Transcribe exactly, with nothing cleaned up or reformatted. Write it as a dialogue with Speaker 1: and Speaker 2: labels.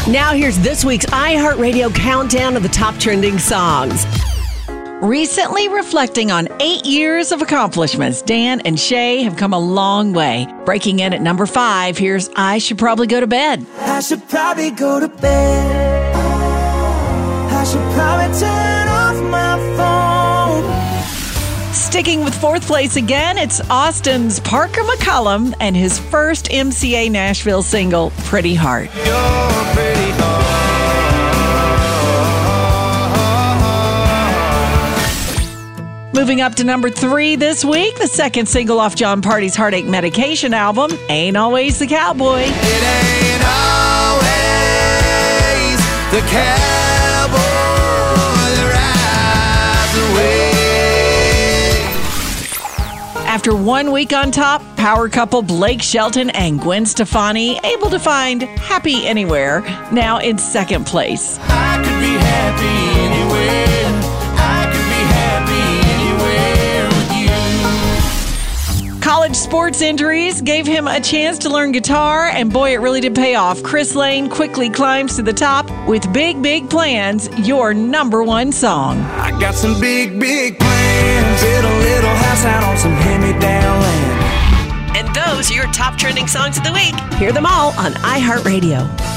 Speaker 1: Now here's this week's iHeartRadio countdown of the top trending songs.
Speaker 2: Recently reflecting on eight years of accomplishments, Dan and Shay have come a long way. Breaking in at number five, here's I Should Probably Go to Bed.
Speaker 3: I should probably go to bed. I should probably turn off my phone.
Speaker 2: Sticking with fourth place again, it's Austin's Parker McCollum and his first M C A Nashville single, Pretty Heart.
Speaker 3: You're pretty hard.
Speaker 2: Moving up to number three this week, the second single off John Party's Heartache Medication album, Ain't Always the Cowboy.
Speaker 3: It ain't always the cowboy that rides away.
Speaker 2: After one week on top, power couple Blake Shelton and Gwen Stefani able to find Happy Anywhere, now in second place.
Speaker 3: I could be happy anywhere. I could be happy anywhere with you.
Speaker 2: College sports injuries gave him a chance to learn guitar, and boy, it really did pay off. Chris Lane quickly climbs to the top with Big, Big Plans, your number one song.
Speaker 3: I got some big, big plans. Build a little house out on some hand-me-down land.
Speaker 1: And those are your top trending songs of the week. Hear them all on iHeartRadio.